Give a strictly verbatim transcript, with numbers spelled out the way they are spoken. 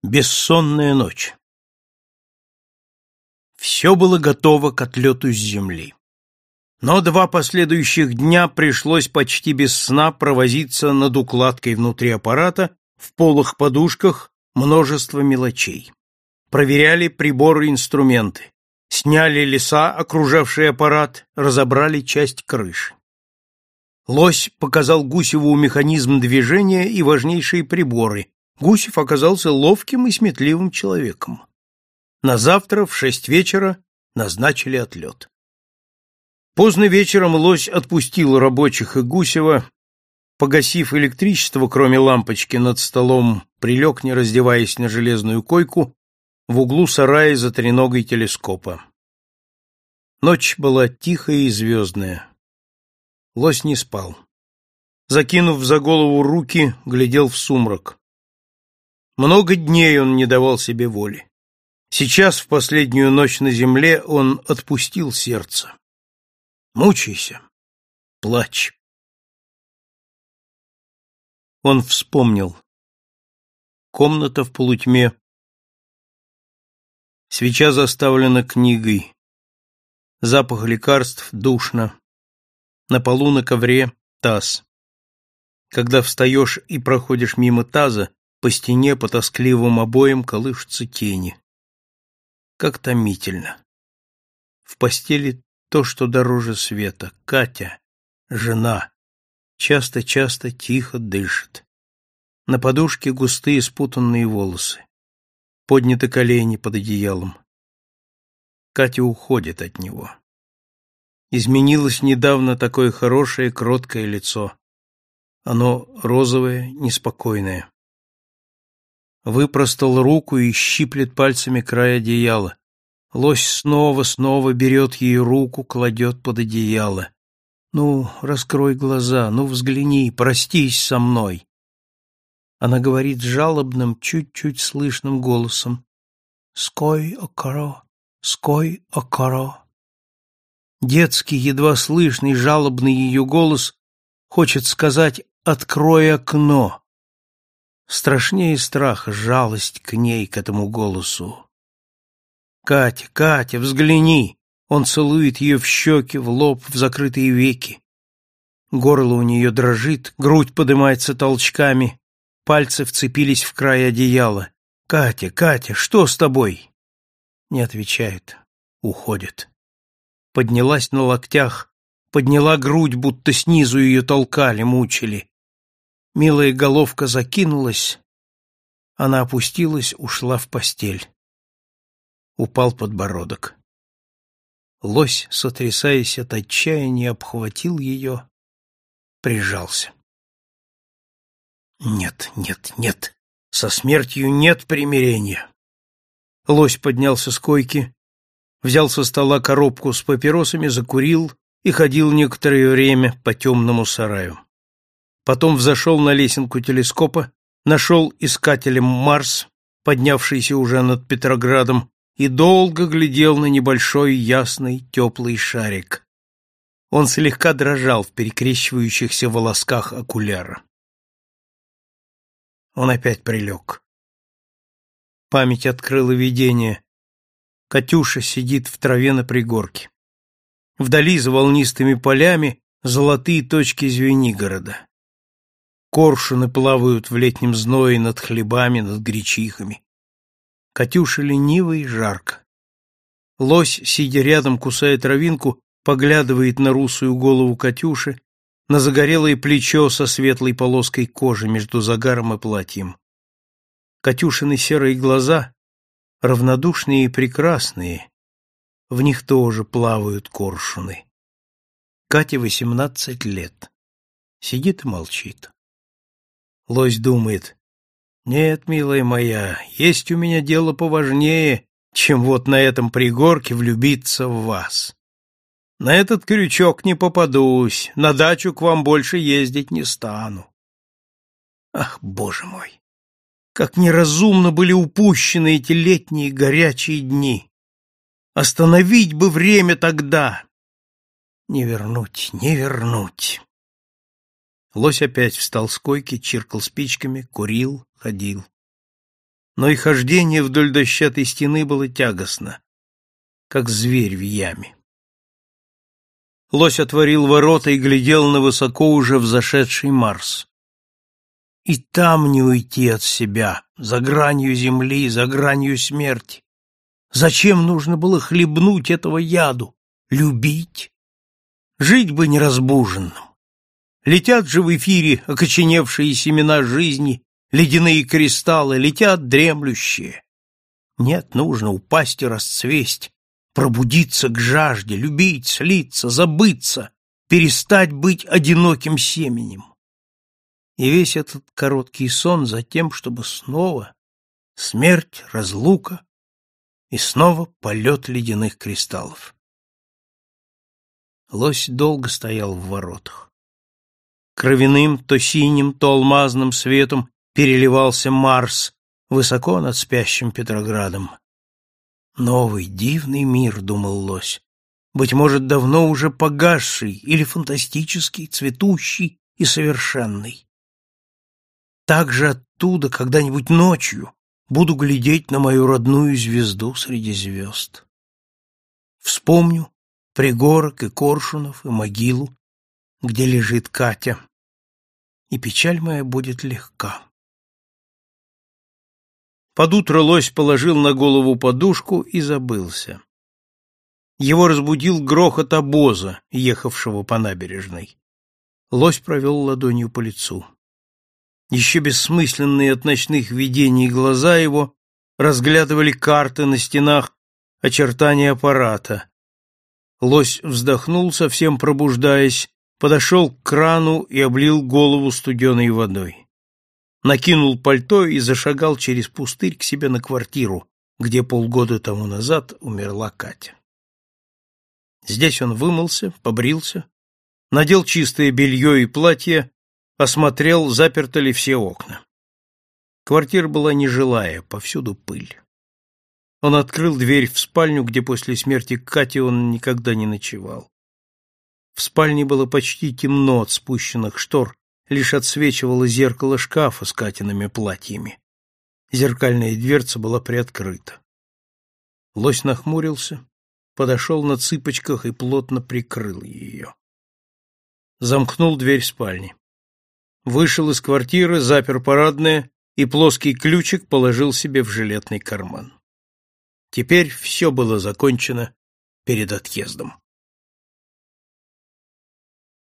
Бессонная ночь. Все было готово к отлету с земли. Но два последующих дня пришлось почти без сна провозиться над укладкой внутри аппарата, в полых подушках множество мелочей. Проверяли приборы и инструменты, сняли леса, окружавшие аппарат, разобрали часть крыши. Лось показал Гусеву механизм движения и важнейшие приборы. Гусев оказался ловким и сметливым человеком. На завтра в шесть вечера назначили отлет. Поздно вечером Лось отпустил рабочих и Гусева, погасив электричество, кроме лампочки над столом, прилег, не раздеваясь, на железную койку в углу сарая за треногой телескопа. Ночь была тихая и звездная. Лось не спал. Закинув за голову руки, глядел в сумрак. Много дней он не давал себе воли. Сейчас, в последнюю ночь на земле, он отпустил сердце. Мучайся, плачь. Он вспомнил. Комната в полутьме. Свеча заставлена книгой. Запах лекарств душно. На полу на ковре таз. Когда встаешь и проходишь мимо таза, по стене, по тоскливым обоям колышутся тени. Как томительно. В постели то, что дороже света. Катя, жена, часто-часто тихо дышит. На подушке густые спутанные волосы. Подняты колени под одеялом. Катя уходит от него. Изменилось недавно такое хорошее, кроткое лицо. Оно розовое, неспокойное. Выпростал руку и щиплет пальцами край одеяла. Лось снова-снова берет ее руку, кладет под одеяло. «Ну, раскрой глаза, ну, взгляни, простись со мной». Она говорит жалобным, чуть-чуть слышным голосом. «Ской окоро, ской окоро». Детский, едва слышный, жалобный ее голос хочет сказать «открой окно». Страшнее страха жалость к ней, к этому голосу. «Катя, Катя, взгляни!» Он целует ее в щеки, в лоб, в закрытые веки. Горло у нее дрожит, грудь поднимается толчками, пальцы вцепились в край одеяла. «Катя, Катя, что с тобой?» Не отвечает, уходит. Поднялась на локтях, подняла грудь, будто снизу ее толкали, мучили. Милая головка закинулась, она опустилась, ушла в постель. Упал подбородок. Лось, сотрясаясь от отчаяния, обхватил ее, прижался. Нет, нет, нет, со смертью нет примирения. Лось поднялся с койки, взял со стола коробку с папиросами, закурил и ходил некоторое время по темному сараю. Потом взошел на лесенку телескопа, нашел искателем Марс, поднявшийся уже над Петроградом, и долго глядел на небольшой ясный теплый шарик. Он слегка дрожал в перекрещивающихся волосках окуляра. Он опять прилег. Память открыла видение. Катюша сидит в траве на пригорке. Вдали за волнистыми полями золотые точки Звенигорода. Коршуны плавают в летнем зное над хлебами, над гречихами. Катюша лениво и жарко. Лось, сидя рядом, кусая травинку, поглядывает на русую голову Катюши, на загорелое плечо со светлой полоской кожи между загаром и платьем. Катюшины серые глаза, равнодушные и прекрасные, в них тоже плавают коршуны. Кате восемнадцать лет. Сидит и молчит. Лось думает: «Нет, милая моя, есть у меня дело поважнее, чем вот на этом пригорке влюбиться в вас. На этот крючок не попадусь, на дачу к вам больше ездить не стану». Ах, Боже мой! Как неразумно были упущены эти летние горячие дни! Остановить бы время тогда! Не вернуть, не вернуть! Лось опять встал с койки, чиркал спичками, курил, ходил. но и хождение вдоль дощатой стены было тягостно, как зверь в яме. Лось отворил ворота и глядел на высоко уже взошедший Марс. И там не уйти от себя, за гранью земли, за гранью смерти. Зачем нужно было хлебнуть этого яду? Любить? Жить бы неразбуженным. Летят же в эфире окоченевшие семена жизни, ледяные кристаллы, летят дремлющие. Нет, нужно упасть и расцвесть, пробудиться к жажде, любить, слиться, забыться, перестать быть одиноким семенем. И весь этот короткий сон за тем, чтобы снова смерть, разлука и снова полет ледяных кристаллов. Лось долго стоял в воротах. Кровяным, то синим, то алмазным светом переливался Марс высоко над спящим Петроградом. Новый, дивный мир, думал лось, быть может, давно уже погасший или фантастический, цветущий и совершенный. Так же оттуда когда-нибудь ночью буду глядеть на мою родную звезду среди звезд. Вспомню пригорок и Коршунов, и могилу, где лежит Катя, и печаль моя будет легка. Под утро лось положил на голову подушку и забылся. Его разбудил грохот обоза, ехавшего по набережной. Лось провел ладонью по лицу. Еще бессмысленные от ночных видений глаза его разглядывали карты на стенах, очертания аппарата. Лось вздохнул, совсем пробуждаясь, подошел к крану и облил голову студеной водой. Накинул пальто и зашагал через пустырь к себе на квартиру, где полгода тому назад умерла Катя. Здесь он вымылся, побрился, надел чистое белье и платье, осмотрел, заперты ли все окна. Квартира была нежилая, повсюду пыль. Он открыл дверь в спальню, где после смерти Кати он никогда не ночевал. В спальне было почти темно от спущенных штор, лишь отсвечивало зеркало шкафа с Катиными платьями. Зеркальная дверца была приоткрыта. Лось нахмурился, подошел на цыпочках и плотно прикрыл ее. Замкнул дверь спальни. Вышел из квартиры, запер парадное и плоский ключик положил себе в жилетный карман. Теперь все было закончено перед отъездом.